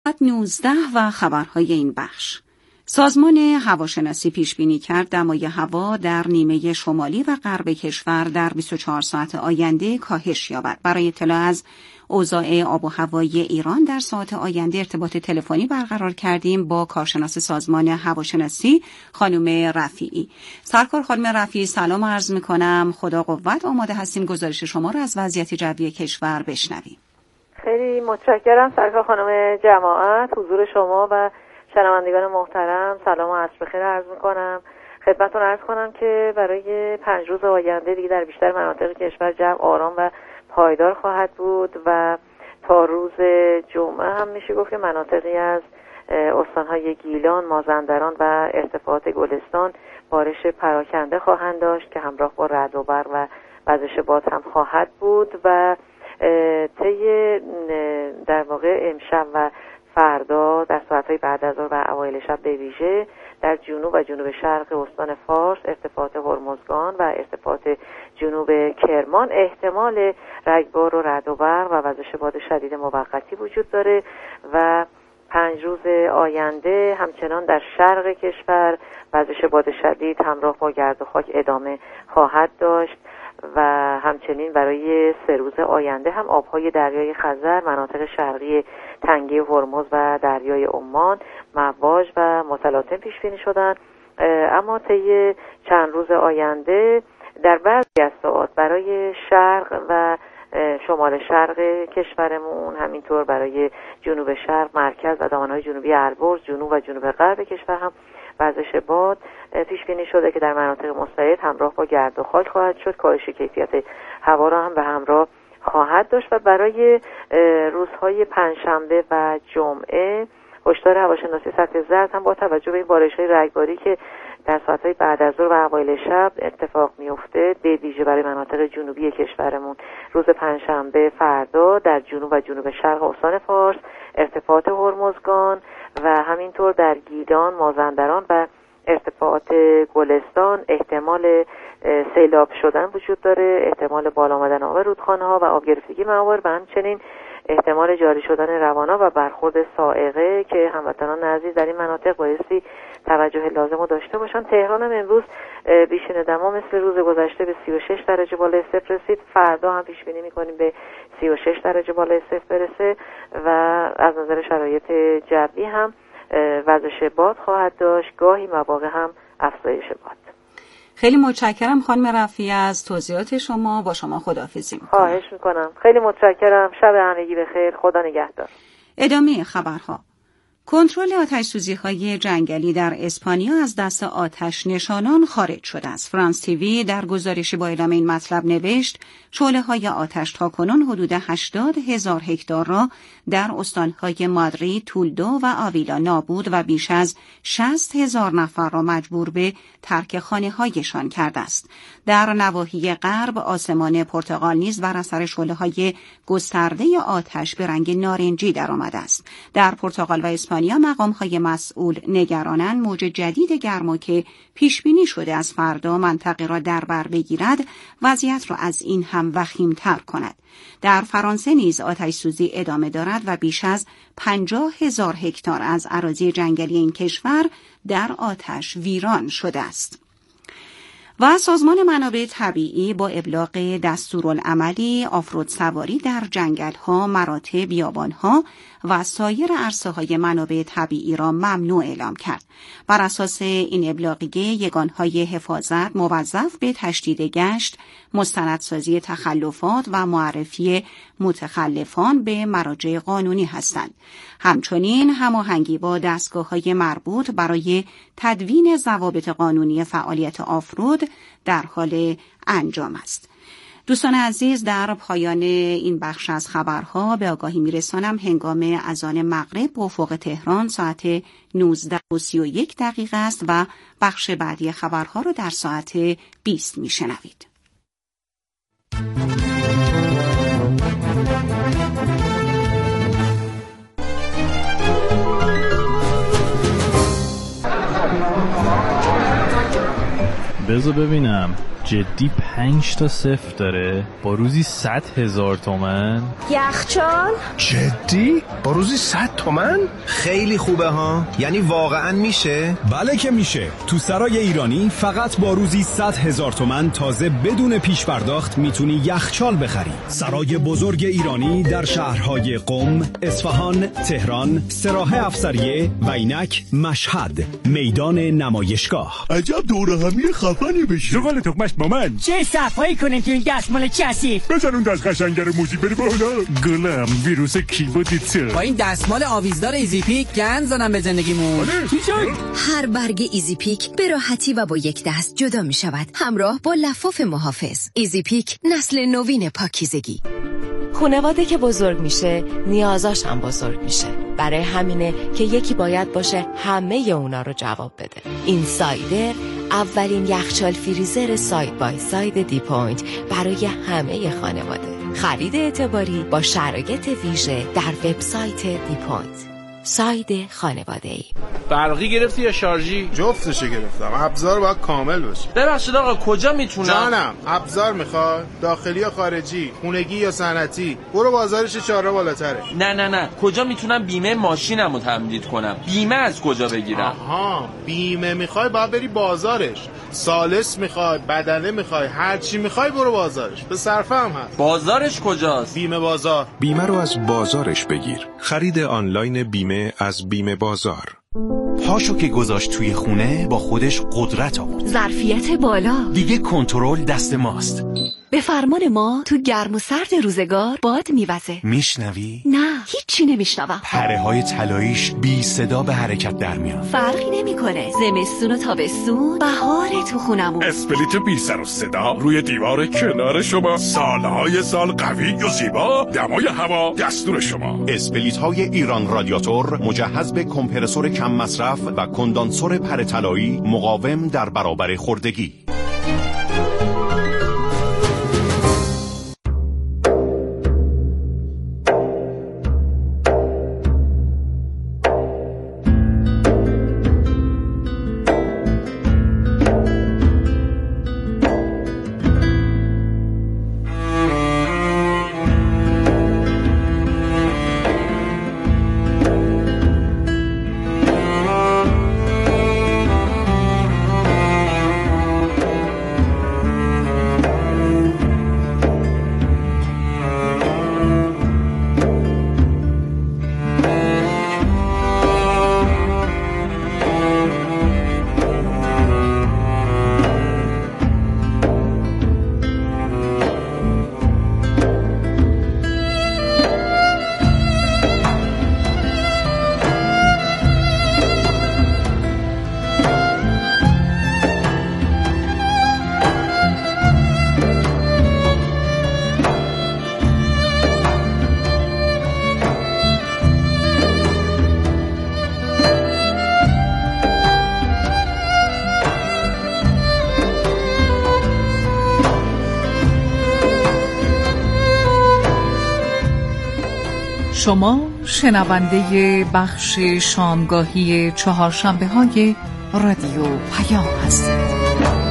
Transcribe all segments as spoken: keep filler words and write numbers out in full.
صد و نوزده و خبرهای این بخش. سازمان هواشناسی پیش بینی کرد دمای هوا در نیمه شمالی و غرب کشور در بیست و چهار ساعت آینده کاهش یابد. برای اطلاع از اوضاع آب و هوایی ایران در ساعات آینده ارتباط تلفنی برقرار کردیم با کارشناس سازمان هواشناسی خانم رفیعی. سرکار خانم رفیعی، سلام عرض می‌کنم. خدا قوت. آماده هستیم گزارش شما را از وضعیت جوی کشور بشنویم. خیلی متشکرم سرکار خانم جماعت. حضور شما و شنوندگان محترم سلام و عصر بخیر عرض می‌کنم. خدمتتون عرض کنم که برای پنج روز آینده دیگه در بیشتر مناطق کشور جو آرام و پایدار خواهد بود و تا روز جمعه هم میشه گفت که مناطقی از استان‌های گیلان، مازندران و ارتفاعات گلستان بارش پراکنده خواهند داشت که همراه با رعد و برق و وزش باد هم خواهد بود و طی در واقع امشب و فردا در ساعت‌های بعد از ظهر و اوایل شب به ویژه در جنوب و جنوب شرق استان فارس، ارتفاعات هرمزگان و ارتفاعات جنوب کرمان احتمال رگبار و رعد و برق و وزش باد شدید موقتی وجود داره و پنج روز آینده همچنان در شرق کشور وزش باد شدید همراه با گرد و خاک ادامه خواهد داشت و همچنین برای سه روز آینده هم آبهای دریای خزر، مناطق شرقی تنگه هرمز و دریای عمان مواج و متلاطم پیش بینی شدن. اما طی چند روز آینده در بعضی از ساعات برای شرق و شمال شرق کشورمون، همینطور برای جنوب شرق، مرکز و دامنه‌های جنوبی البرز، جنوب و جنوب غرب کشور هم وزش باد پیش بینی شده که در مناطق مستعد همراه با گرد و خاک خواهد شد. کاهش کیفیت هوا را هم به همراه خواهد داشت و برای روزهای پنجشنبه و جمعه هشدار هواشناسی سطح زرد هم با توجه به این بارش‌های رگباری که در ساعت‌های بعد از ظهر و اوایل شب اتفاق میفته به ویژه برای مناطق جنوبی کشورمون روز پنجشنبه فردا در جنوب و جنوب شرق استان فارس، ارتفاعات هرمزگان و همینطور در گیلان، مازندران و ارتفاعات گلستان احتمال سیلاب شدن وجود داره، احتمال بالا آمدن آب رودخانه‌ها و آب گرفتگی موارد و همچنین احتمال جاری شدن روانا و برخورد صاعقه که هموطنان عزیز در این مناطق بایستی توجه لازم رو داشته باشن. تهران هم امروز بیشتر دما مثل روز گذشته به سی و شش درجه بالای صفر رسید. فردا هم پیش بینی می‌کنیم به سی و شش درجه بالای صفر برسه و از نظر شرایط جوی هم وزش باد خواهد داشت، گاهی مواقع هم افزایش باد. خیلی متشکرم خانم رفیعی از توضیحات شما. با شما خداحافظی می‌کنم. خواهش می‌کنم. خیلی متشکرم. شب همگی بخیر. خدا نگهدار. ادامه خبرها. کنترل آتش‌سوزی‌های جنگلی در اسپانیا از دست آتش نشانان خارج شده است. فرانس تیوی در گزارشی با اعلام این مطلب نوشت شعله‌های آتش تاکنون حدود هشتاد هزار هکتار را در استان‌های مادرید، تولدو و آویلا نابود و بیش از شصت هزار نفر را مجبور به ترک خانه‌هایشان کرده است. در نواحی غرب آسمان پرتغال نیز بر اثر شعله‌های گسترده آتش به رنگ نارنجی درآمده است. در پرتغال و اسپانیا مقام‌های مسئول نگرانند موج جدید گرما که پیش بینی شده از فردا منطقه را در بر بگیرد وضعیت را از این هم وخیم‌تر کند. در فرانسه نیز آتش‌سوزی ادامه دارد و بیش از پنجاه هزار هکتار از اراضی جنگلی این کشور در آتش ویران شده است. و سازمان منابع طبیعی با ابلاغ دستورالعملی آفرود سواری در جنگل‌ها، مراتع، بیابان‌ها و سایر عرصه‌های منابع طبیعی را ممنوع اعلام کرد. بر اساس این ابلاغیه یگانهای حفاظت موظف به تشدید گشت، مستندسازی تخلفات و معرفی متخلفان به مراجع قانونی هستند. همچنین هماهنگی با دستگاه‌های مربوط برای تدوین ضوابط قانونی فعالیت آفرود در حال انجام است. دوستان عزیز، در پایان این بخش از خبرها به آگاهی میرسانم هنگام اذان مغرب به افق تهران ساعت نوزده و سی و یک دقیقه است و بخش بعدی خبرها را در ساعت بیست میشنوید. بذار ببینم جدی پنج تا صفر داره با روزی صد هزار تومن؟ یخچال؟ جدی؟ با روزی صد تومن؟ خیلی خوبه ها. یعنی واقعا میشه؟ بله که میشه. تو سرای ایرانی فقط با روزی صد هزار تومن تازه بدون پیش پرداخت میتونی یخچال بخری. سرای بزرگ ایرانی در شهرهای قم، اصفهان، تهران، سراح افسریه و اینک مشهد. میدان نمایشگاه. عجب دوره همی خفنی بشی. شغل تخمش با من. چه صفایی کنیم تو این دستمال کثیف. بزن اون دست قشنگه رو موزی بری بالا. گلم ویروس کیبوردیته. با این دستمال آویزدار ایزی پیک گند زنم به زندگیمون. هر برگ ایزی پیک به راحتی و با یک دست جدا می شود همراه با لفاف محافظ. ایزی پیک نسل نوین پاکیزگی. خانواده که بزرگ میشه نیازاش هم بزرگ میشه. برای همینه که یکی باید باشه همه اونا رو جواب بده. این سایدر اولین یخچال فریزر ساید بای ساید دی پوینت برای همه خانواده. خرید اعتباری با شرایط ویژه در وبسایت دی پوینت. ساید خانواده ای. برقی گرفتی یا شارژی؟ جفتشو گرفتم. ابزار باید کامل باشه. ببخشید آقا کجا میتونم؟ جانم ابزار میخواد؟ داخلی یا خارجی؟ خونگی یا صنعتی؟ برو بازارش چهارراه بالاتره. نه نه نه کجا میتونم بیمه ماشینمو تمدید کنم؟ بیمه از کجا بگیرم؟ آها بیمه میخوای باید بری بازارش. سالس میخوای، بدنه میخوای، هر چی میخوای برو بازارش. به صرفه هم هست. بازارش کجاست؟ بیمه بازار. بیمه رو از بازارش بگیر. خرید آنلاین بیمه از بیمه بازار. پاشو که گذاشت توی خونه با خودش قدرت آورد. ظرفیت بالا. دیگه کنترل دست ماست. به فرمان ما تو گرم و سرد روزگار باد میوزه. میشنوی؟ نه هیچی نمیشنوم. پره های طلاییش بی صدا به حرکت در میان. فرقی نمیکنه. زمستون و تابستون بهار تو خونمون. اسپلیت بی سر و صدا روی دیوار کنار شما. سالهای سال قوی و زیبا. دمای هوا دستور شما. اسپلیت های ایران رادیاتور مجهز به کمپرسور کم مصرف و کندانسور پره طلایی مقاوم در برابر خردگی. شما شنونده بخش شامگاهی چهارشنبه های رادیو پیام هستید.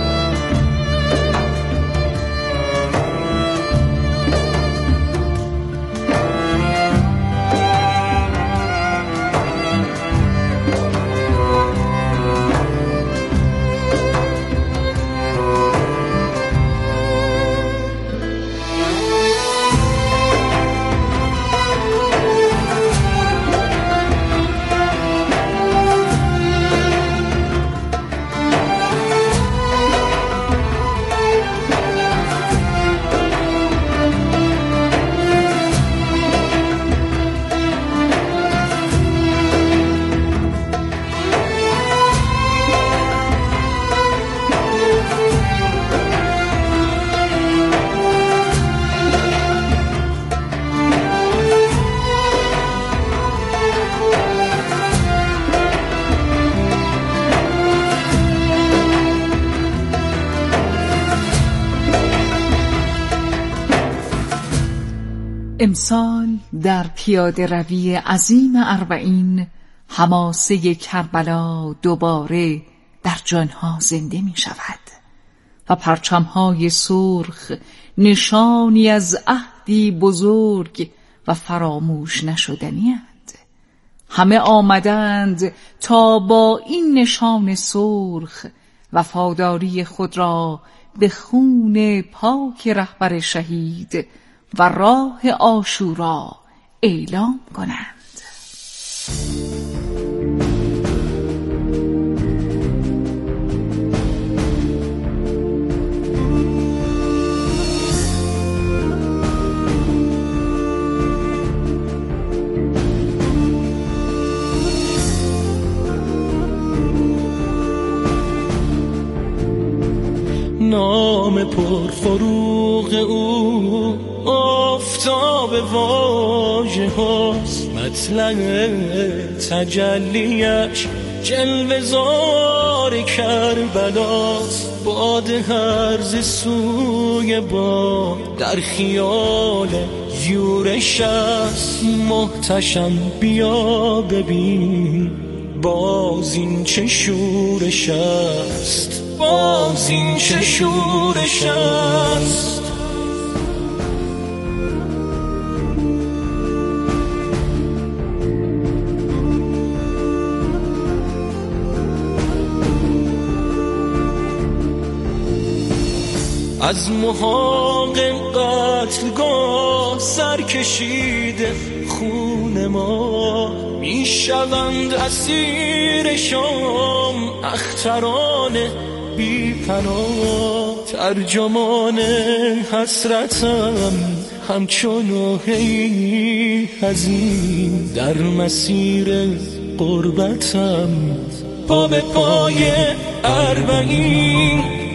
امسال در پیاده روی عظیم اربعین حماسه کربلا دوباره در جانها زنده می شود و پرچمهای سرخ نشانی از عهدی بزرگ و فراموش نشدنی اند. همه آمدند تا با این نشان سرخ وفاداری خود را به خون پاک رهبر شهید و راه عاشورا اعلام کنند. نام پرفروغ او آفتاب واژه هاست، مطلع تجلیش جلوه زار کربلاست. باد هرز سوی با در خیال یورش است، محتشم بیا ببین باز این چه شورش است، باز این چه شورش است. از محاق قتلگاه سر کشیده خون ما، می شوند اسیر شام اختران بی پناه. ترجمان حسرتم همچون نوحه‌ای حزین، در مسیر غربتم پا به پای اربعین.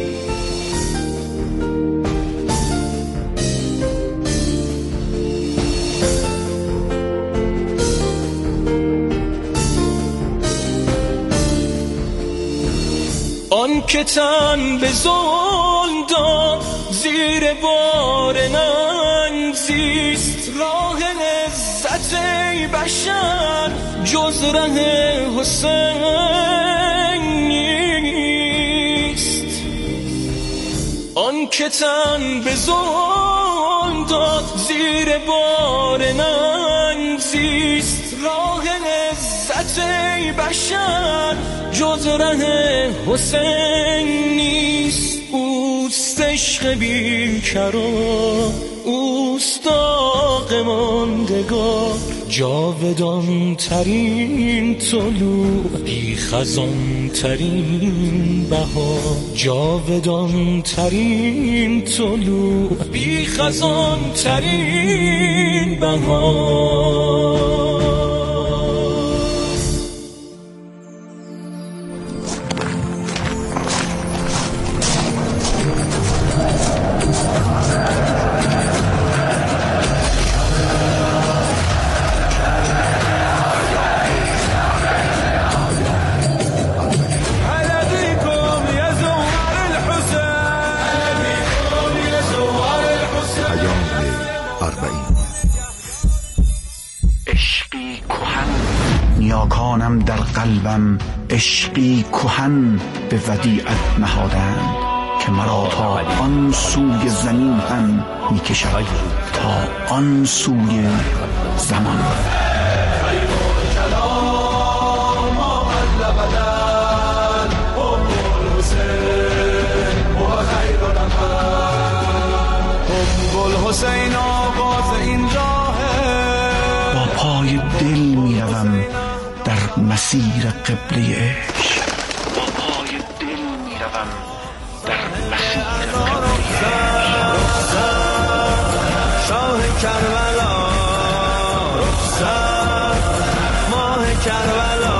آن که تن به ظلم داد زیر بار ننگ زیست، راه عزت ای بشر جز ره حسین نیست. آن که تن به ظلم داد زیر بار ننگ زیست، راه عزت ای بشر جز ره حسین نیست. اوست عشق بیکران، اوست داغ ماندگار، جاودان ترین طلوع، بی خزان ترین بهار، جاودان ترین طلوع، بی خزان ترین بهار. نیاکانم در قلبم عشقی کهن به ودیعت نهادند، که مرا تا آن سوی زمین هم می کشد، تا آن سوی زمان. حسین آغاز این راهه، با پای دل می روم در مسیر قبله عشق، با پای دل می روم در مسیر قبله عشق. شاه کربلا رخصت، ماه کربلا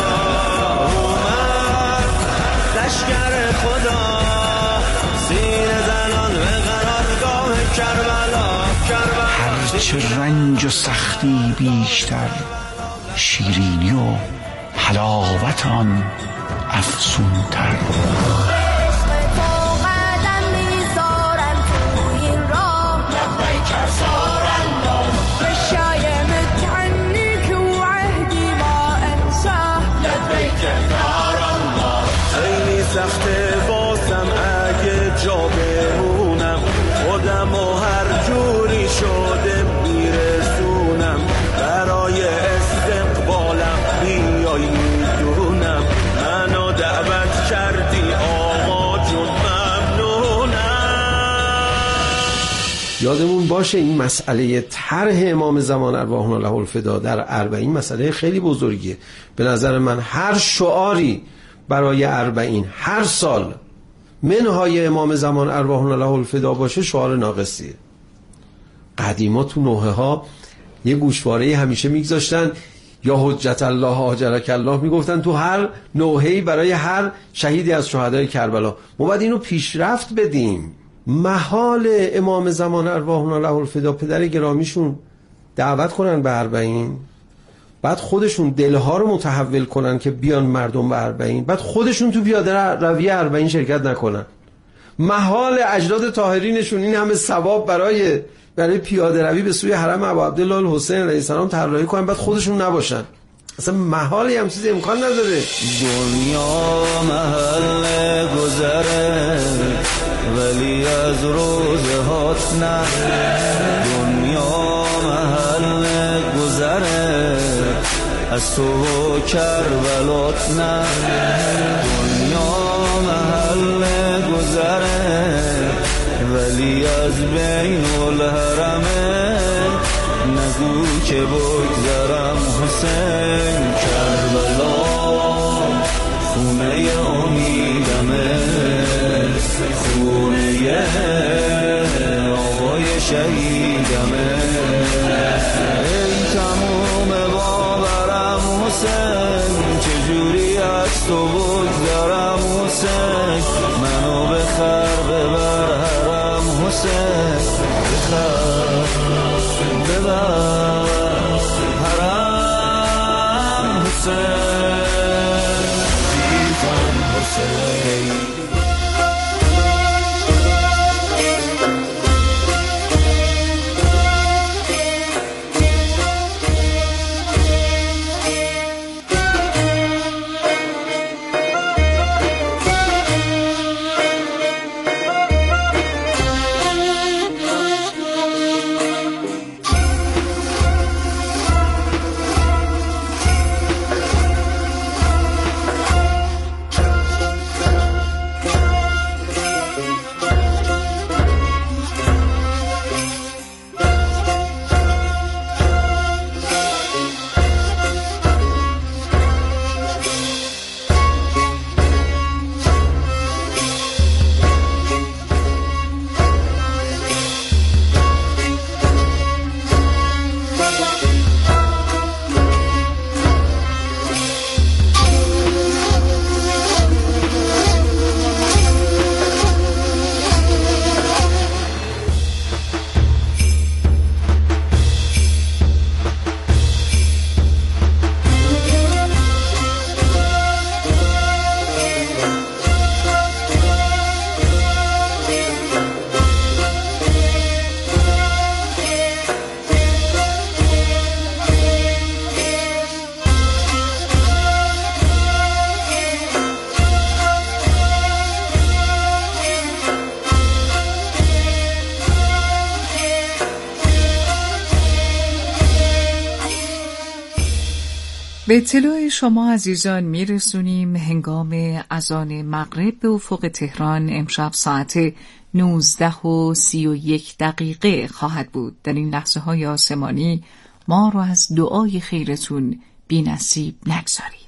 اومد، لشکر خدا سینه زنان به قرارگاه کربلا. هرچه رنج و سختی بیشتر، شیرینی و حلاوت آن افزونتر. خیلی سخته باسم اگه یادمون باشه این مسئله طرح امام زمان ارواحنا له الفدا در اربعین مسئله خیلی بزرگیه. به نظر من هر شعاری برای اربعین هر سال منهای امام زمان ارواحنا له الفدا باشه شعار ناقصیه. قدیما تو نوحه ها یه گوشواره همیشه میگذاشتن یا حجت الله آجرک الله، میگفتن تو هر نوحه‌ای برای هر شهیدی از شهدای کربلا. ما باید اینو پیشرفت بدیم. محال امام زمان ارواحنا له الفدا پدر گرامیشون دعوت کنن به اربعین، بعد خودشون دلها رو متحول کنن که بیان مردم به اربعین، بعد خودشون تو پیاده روی اربعین شرکت نکنن. محال اجداد طاهرینشون این همه ثواب برای برای پیاده روی به سوی حرم ابو عبدالله الحسین علیه السلام طراحی کنن، بعد خودشون نباشن. اصلا محاله هم چیزی امکان نداره. دنیا محل گذره ولی از روزهات نه، دنیا محل گذره از تو و کربلات نه، دنیا محل گذره ولی از بین الحرمه نگو که بگذرم حسین. کربلا خونه امیدمه، خونه آقای شهیدمه. ای تموم باورم حسین، چجوری از تو بگذرم حسین. منو بخر ببر حرم حسین، بخر ببر حرم حسین، دیدم حسین. به اطلاع شما عزیزان میرسونیم هنگام اذان مغرب به افق تهران امشب ساعت نوزده و سی و یک دقیقه خواهد بود. در این لحظه های آسمانی ما رو از دعای خیرتون بی نصیب نگذارید.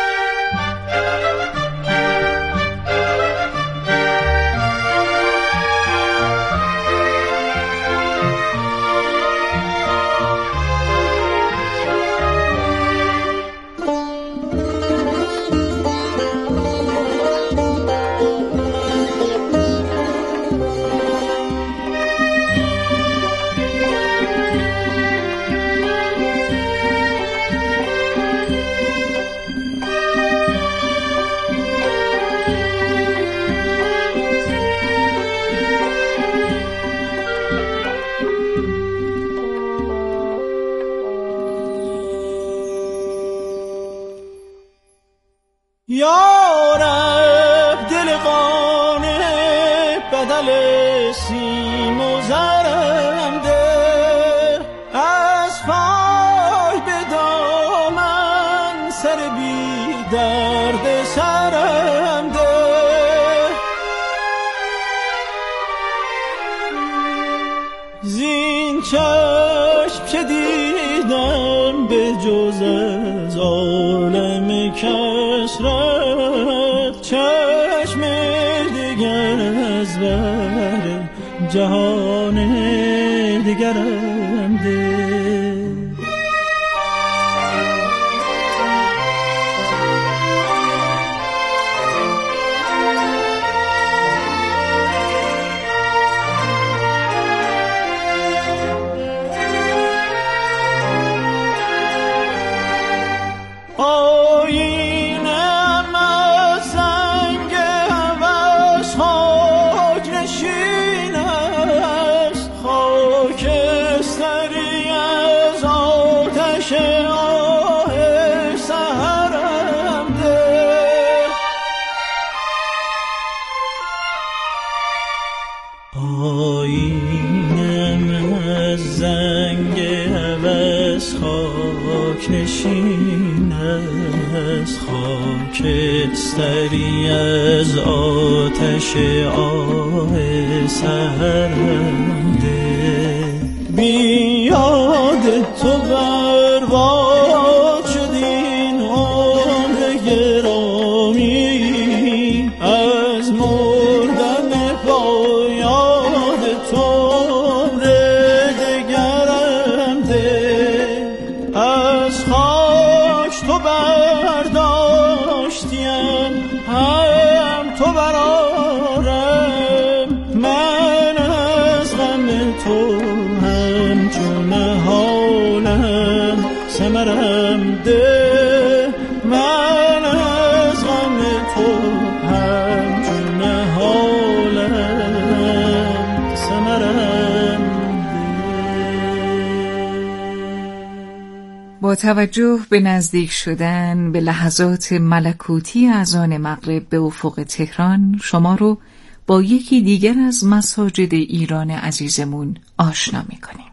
یارب دل قانه بدل سیم و زرم ده، از پای به دامن سر بی درد سرم ده. که دیدم به جز از عالم کسرت چشم دیگر از بر جهان دیگرم ده. خاکستری از آتش آه سرنده بیاد تو برباد شد این عمر گرامی از مردن پایاد تو عمر دگرم ده. از خاک تو برداشتیم هم تو برارم من از غم تو همچون حالم ثمرم ده. من از غم تو همچون حالم ثمرم با توجه به نزدیک شدن به لحظات ملکوتی اذان مغرب به افق تهران شما رو با یکی دیگر از مساجد ایران عزیزمون آشنا می‌کنیم.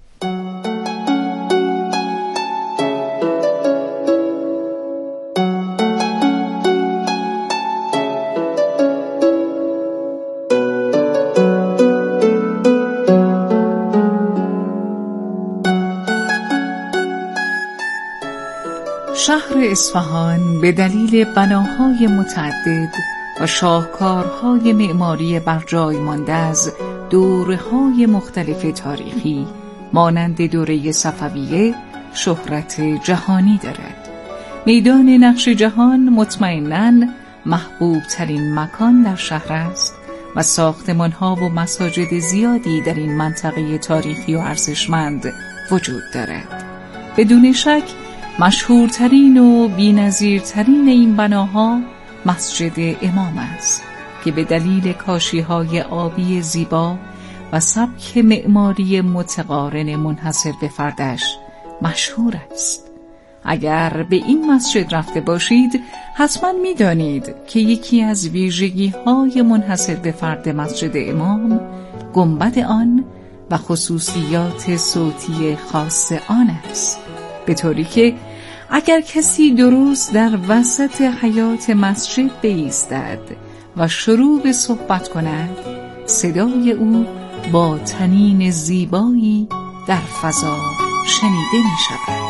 شهر اصفهان به دلیل بناهای متعدد و شاهکارهای معماری بر جای مانده از دوره‌های مختلف تاریخی مانند دوره صفویه شهرت جهانی دارد. میدان نقش جهان مطمئناً محبوب ترین مکان در شهر است و ساختمان‌ها و مساجد زیادی در این منطقه تاریخی و ارزشمند وجود دارد. بدون شک مشهورترین و بی‌نظیرترین این بناها مسجد امام است که به دلیل کاشی‌های آبی زیبا و سبک معماری متقارن منحصر به فردش مشهور است. اگر به این مسجد رفته باشید حتما می‌دانید که یکی از ویژگی‌های منحصر به فرد مسجد امام گنبد آن و خصوصیات صوتی خاص آن است، به طوری که اگر کسی درست در وسط حیاط مسجد بایستد و شروع به صحبت کند صدای او با طنین زیبایی در فضا شنیده می شود.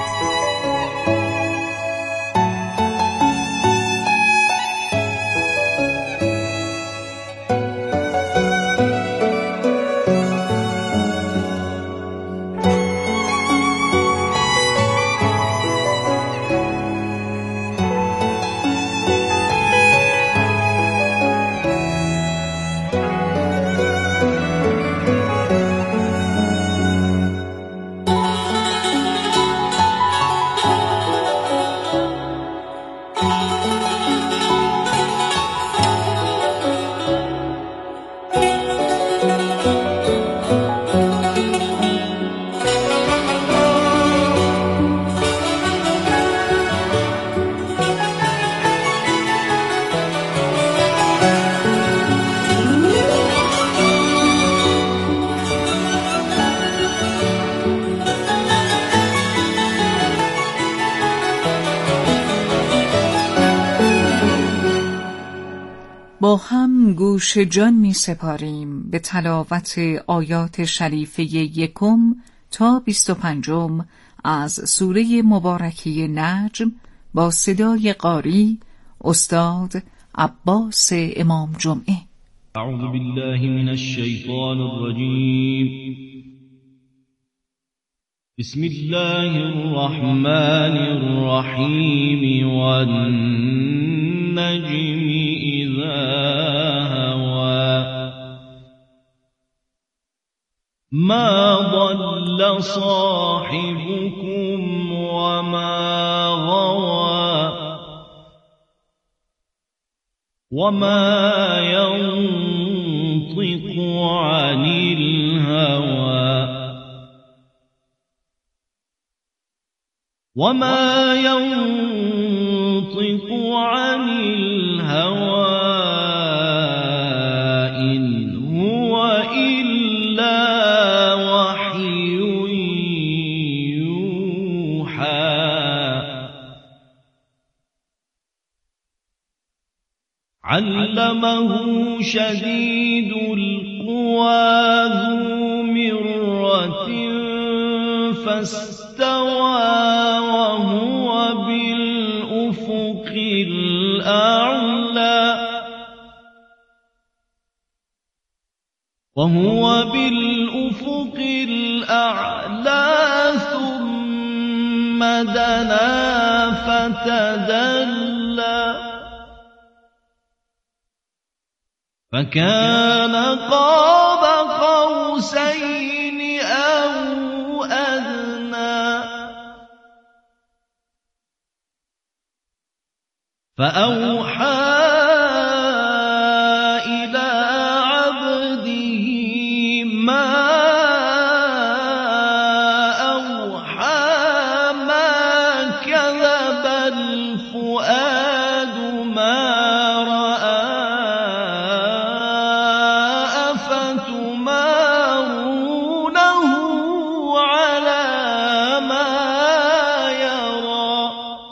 با هم گوش جان می سپاریم به تلاوت آیات شریفه یکم تا بیست و پنجم از سوره مبارکه نجم با صدای قاری استاد عباس امام جمعه. اعوذ بالله من الشیطان الرجیم. بسم الله الرحمن الرحیم والنجم اذا هوى ما ضل صاحبكم وما غوى وما ينطق عن الهوى وما ينطق عن الهوى إن هو إلا وحي يوحى علمه شديد القوى ذو مرة فاستوى وهو بالأفق الأعلى وهو بالأفق الأعلى ثم دنا فتدلى فكان قاب قوسين أو أدنى فأوحى إلى عبده ما أوحى ما كذب الفؤاد ما رأى أفتمارونه على ما يرى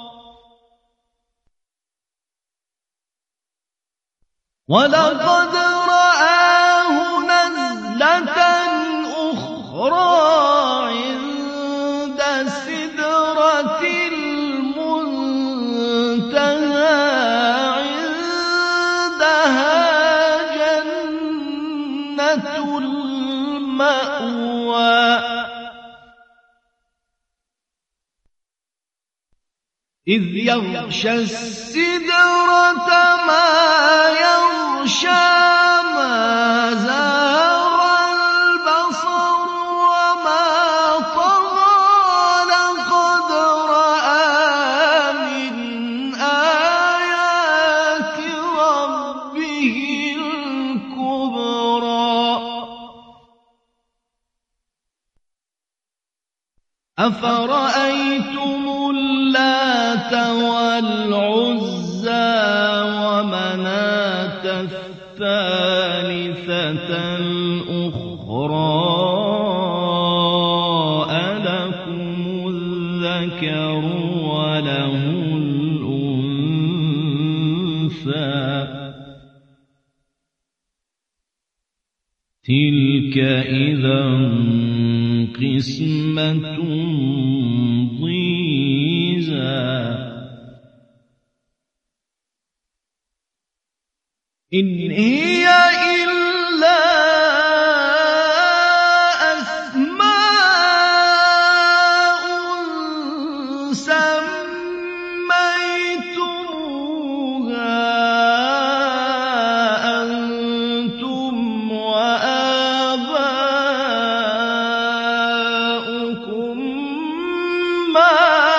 ولقد رآه نزلة أخرى عند سدرة المنتهى عندها جنة المأوى إذ يغشى السدرة ما يغشى ما زاغ البصر وما طغى لقد رأى من آيات ربه الكبرى أفرأيتم اللات والعزى ومناة الثالثة الأخرى ألكم الذكر وله الأنثى تلك إذا قسمة ضيزى إن هي إلا أسماء سميتموها أنتم وآباؤكم ما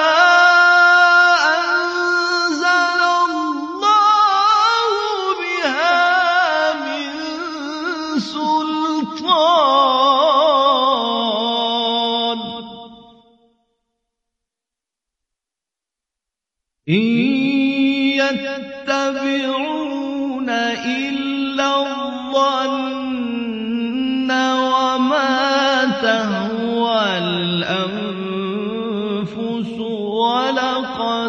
إن يتبعون إلا الظن وما تهوى الأنفس ولقد